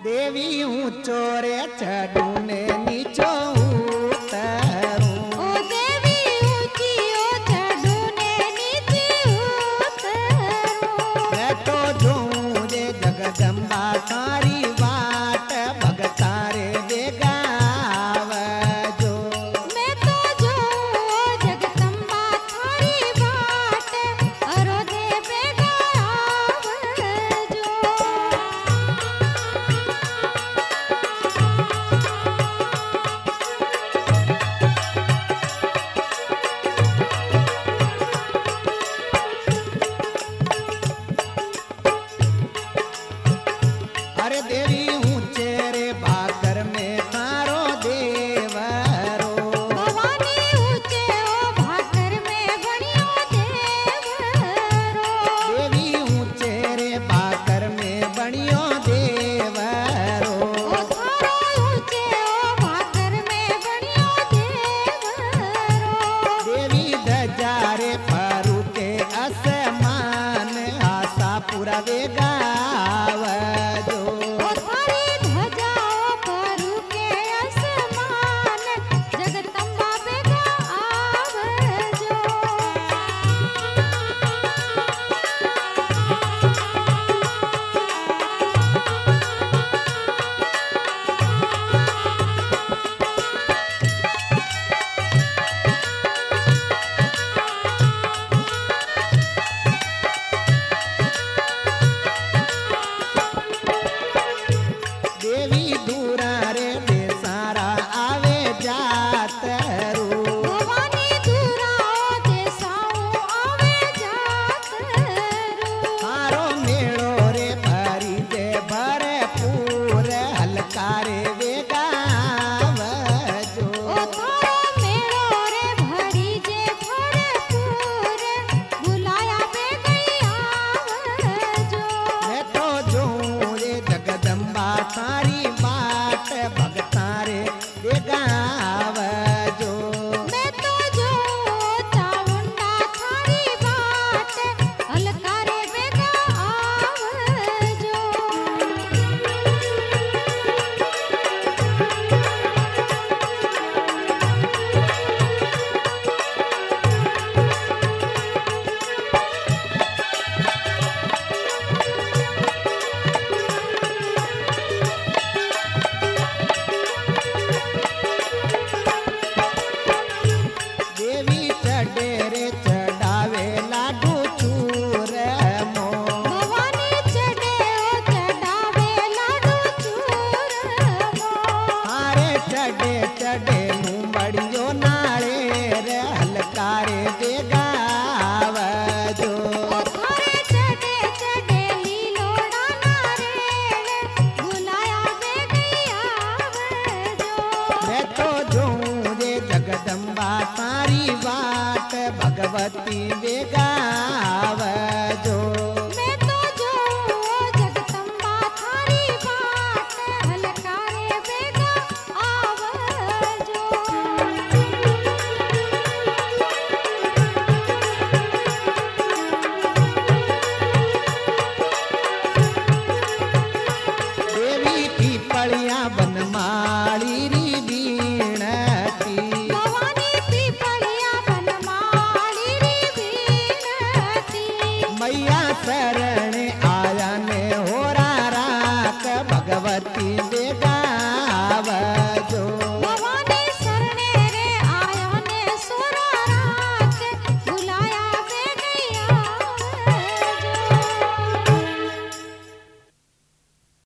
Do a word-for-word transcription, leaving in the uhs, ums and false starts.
देवी ऊंचो रे चढ़ू ने नीचो उतरूं। ओ देवी ऊंची ओ चढ़ू ने नीचे उतरूं। मैं तो जोऊं रे जगदम्बा तारी बाट भगता रे बेगा आवजो। मैं तो जोऊं ओ जगदम्बा थारी बाट अरो दे बेगा आवजो। अरे देवी ऊंचे रे भाकर में थारो देवरो। भवानी ऊंचे ओ भाकर में बणियो देवरो। देवी ऊंचे रे भाकर में बणियो देवरो। ओ थारो ऊंचे ओ भाकर में बणियो देवरो। देवी दजारे परू के असमान आशा पूरा देगा